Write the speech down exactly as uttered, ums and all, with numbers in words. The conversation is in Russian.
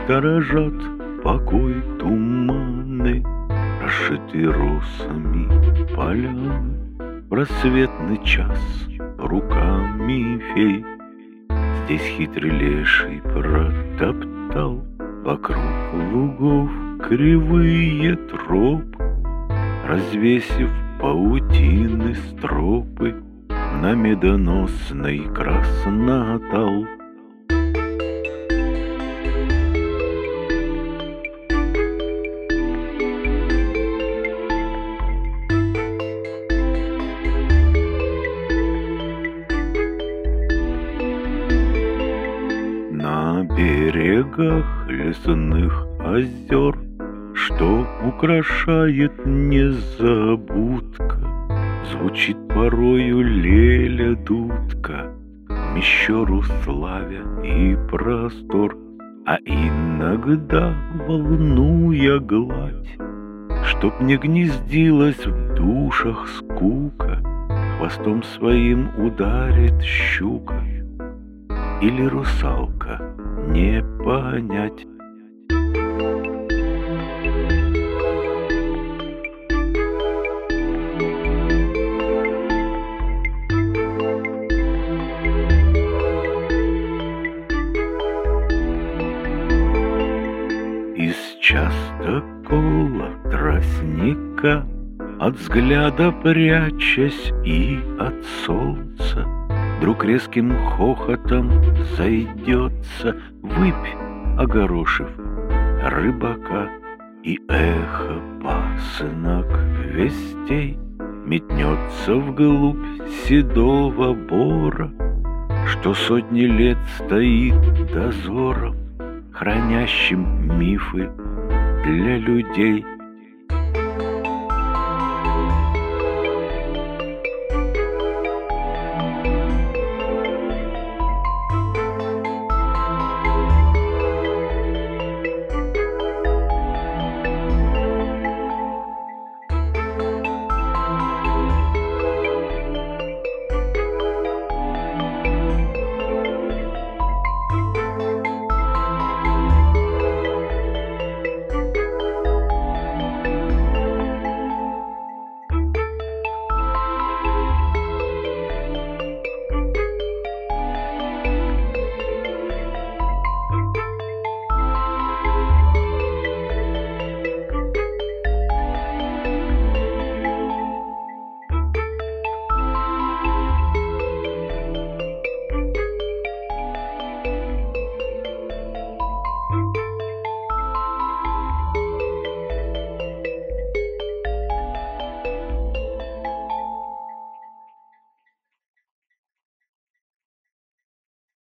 сторожат покой туманы, расшитые росами поляны. В рассветный час руками фей здесь хитрый леший протоптал вокруг лугов кривые тропы, развесив паутины стропы на медоносный краснотал. На берегах лесных озер, что украшает незабудка, звучит порою леля-дудка, мещеру славя и простор, а иногда, волнуя гладь, чтоб не гнездилась в душах скука, хвостом своим ударит щука или русалка, не понять. Из частокола тростника, от взгляда прячась и от солнца, вдруг резким хохотом зайдется, выпь, огорошив рыбака, и эхо пасынок вестей метнется вглубь седого бора, что сотни лет стоит дозором, хранящим мифы для людей.